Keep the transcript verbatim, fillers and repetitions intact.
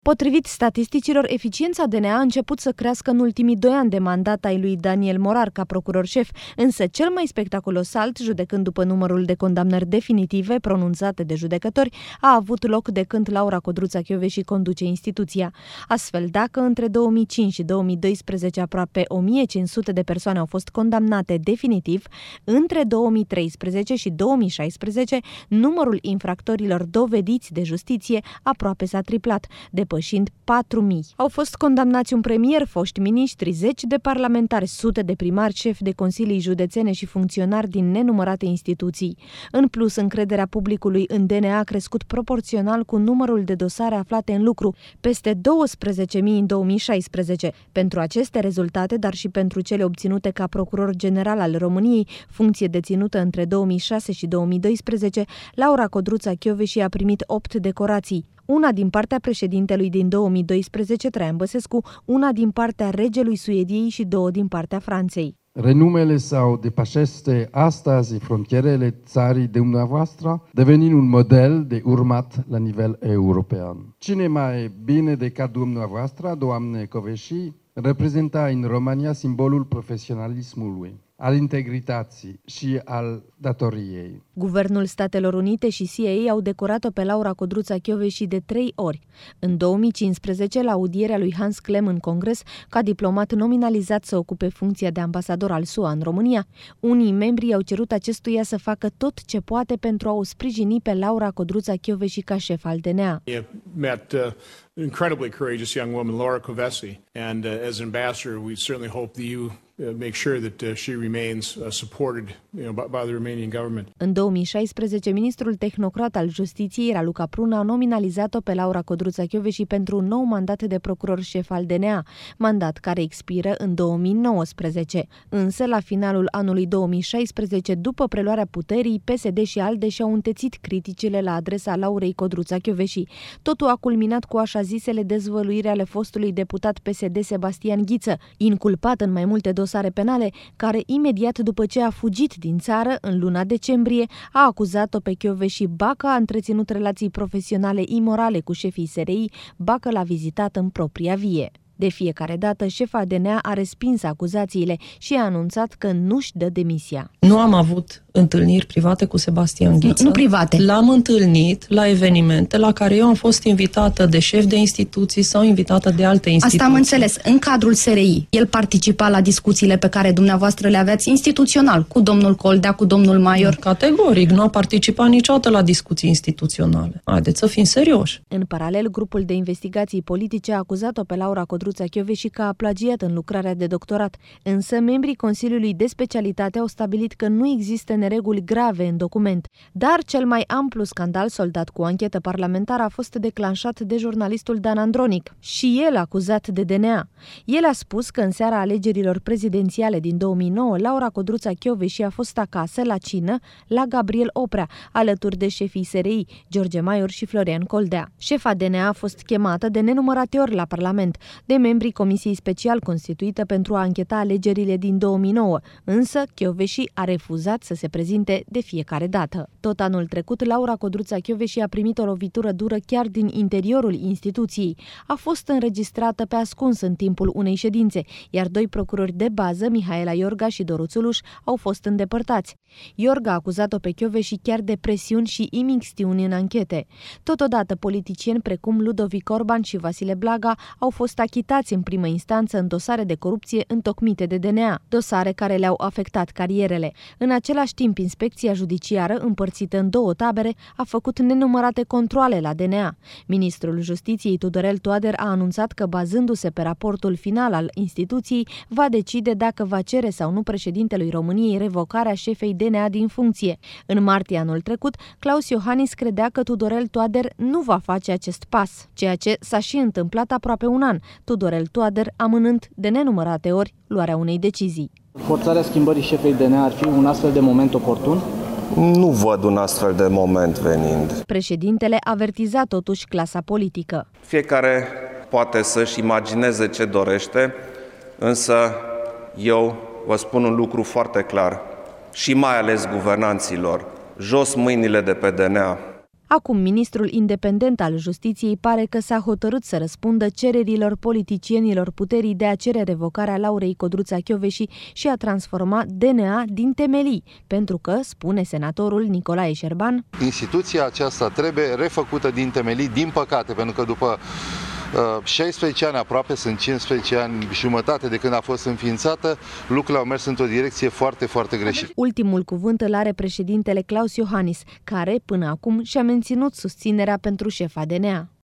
Potrivit statisticilor, eficiența D N A a început să crească în ultimii doi ani de mandat ai lui Daniel Morar ca procuror șef, însă cel mai spectaculos salt, judecând după numărul de condamnări definitive pronunțate de judecători, a avut loc de când Laura Codruța-Kövesi conduce instituția. Astfel, dacă între două mii cinci și două mii doisprezece aproape o mie cinci sute de persoane au fost condamnate definitiv, între două mii treisprezece și două mii șaisprezece numărul infractorilor dovediți de justiție aproape s-a triplat, depășind patru mii. Au fost condamnați un premier, foști miniștri, zeci de parlamentari, sute de primari, șefi de consilii județene și funcționari din nenumărate instituții. În plus, încrederea publicului în D N A a crescut proporțional cu numărul de dosare aflate în lucru, peste douăsprezece mii în două mii șaisprezece. Pentru aceste rezultate, dar și pentru cele obținute ca procuror general al României, funcție deținută între două mii șase și două mii doisprezece, Laura Codruța-Kövesi a primit opt decorații. Una din partea președintelui din două mii doisprezece, Traian Băsescu, una din partea regelui Suediei și două din partea Franței. Renumele său depășește astăzi frontierele țării dumneavoastră, devenind un model de urmat la nivel european. Cine mai bine decât dumneavoastră, doamne Kövesi, reprezenta în România simbolul profesionalismului, al integrității și al datoriei. Guvernul Statelor Unite și C I A au decorat-o pe Laura Codruța-Kövesi de trei ori. În două mii cincisprezece, la audierea lui Hans Klem în Congres, ca diplomat nominalizat să ocupe funcția de ambasador al S U A în România, unii membri au cerut acestuia să facă tot ce poate pentru a o sprijini pe Laura Codruța-Kövesi ca șef al D N A. Met, uh... incredibly courageous young woman, Laura Kövesi, and uh, as ambassador, we certainly hope that you uh, make sure that uh, she remains uh, supported, you know, by, by the Romanian government. În două mii șaisprezece, ministrul tehnocrat al Justiției, Raluca Prună, a nominalizat-o pe Laura Codruța-Kövesi pentru un nou mandat de procuror șef al D N A, mandat care expiră în două mii nouăsprezece. Însă, la finalul anului două mii șaisprezece, după preluarea puterii, P S D și ALDE și-au întețit criticile la adresa Laurei Codruța-Kövesi. Totul a culminat cu așa zisele dezvăluiri ale fostului deputat P S D Sebastian Ghiță, inculpat în mai multe dosare penale, care imediat după ce a fugit din țară în luna decembrie a acuzat-o pe Kövesi ba că a întreținut relații profesionale imorale cu șefii S R I, ba că l-a vizitat în propria vie. De fiecare dată, șefa D N A a respins acuzațiile și a anunțat că nu-și dă demisia. Nu am avut întâlniri private cu Sebastian Ghiță. Nu, nu private. L-am întâlnit la evenimente la care eu am fost invitată de șefi de instituții sau invitată de alte instituții. Asta am înțeles. În cadrul S R I, el participa la discuțiile pe care dumneavoastră le aveați instituțional, cu domnul Coldea, cu domnul Maior? Categoric, nu a participat niciodată la discuții instituționale. Haideți să fim serioși. În paralel, grupul de investigații politice a acuzat-o pe Laura Codruța-Kövesi că a plagiat în lucrarea de doctorat, însă membrii Consiliului de Specialitate au stabilit că nu există nereguli grave în document. Dar cel mai amplu scandal soldat cu o anchetă parlamentară a fost declanșat de jurnalistul Dan Andronic, și el acuzat de D N A. El a spus că în seara alegerilor prezidențiale din două mii nouă, Laura Codruța-Kövesi a fost acasă la cină la Gabriel Oprea, alături de șefii S R I, George Maior și Florian Coldea. Șefa D N A a fost chemată de nenumărate ori la Parlament, de membrii Comisiei Special constituită pentru a ancheta alegerile din două mii nouă, însă Kövesi a refuzat să se prezinte de fiecare dată. Tot anul trecut, Laura Codruța-Kövesi a primit o lovitură dură chiar din interiorul instituției. A fost înregistrată pe ascuns în timpul unei ședințe, iar doi procurori de bază, Mihaela Iorga și Doru Țuluș, au fost îndepărtați. Iorga a acuzat-o pe Kövesi chiar de presiuni și imixtiuni în anchete. Totodată, politicieni precum Ludovic Orban și Vasile Blaga au fost achitați în primă instanță în dosare de corupție întocmite de D N A, dosare care le-au afectat carierele. În același timp, inspecția judiciară, împărțită în două tabere, a făcut nenumărate controale la D N A. Ministrul Justiției Tudorel Toader a anunțat că, bazându-se pe raportul final al instituției, va decide dacă va cere sau nu președintelui României revocarea șefei D N A din funcție. În martie anul trecut, Claus Iohannis credea că Tudorel Toader nu va face acest pas, ceea ce s-a și întâmplat aproape un an, Tudorel Toader amânând de nenumărate ori luarea unei decizii. Forțarea schimbării șefei D N A ar fi un astfel de moment oportun? Nu văd un astfel de moment venind. Președintele avertiza totuși clasa politică. Fiecare poate să-și imagineze ce dorește, însă eu vă spun un lucru foarte clar, și mai ales guvernanților: jos mâinile de pe D N A. Acum, ministrul independent al Justiției pare că s-a hotărât să răspundă cererilor politicienilor puterii de a cere revocarea Laurei Codruța-Kövesi și a transforma D N A din temelii, pentru că, spune senatorul Nicolae Șerban, instituția aceasta trebuie refăcută din temelii, din păcate, pentru că după șaisprezece ani aproape, sunt cincisprezece ani jumătate de când a fost înființată, lucrurile au mers într-o direcție foarte, foarte greșită. Ultimul cuvânt îl are președintele Klaus Iohannis, care, până acum, și-a menținut susținerea pentru șefa D N A.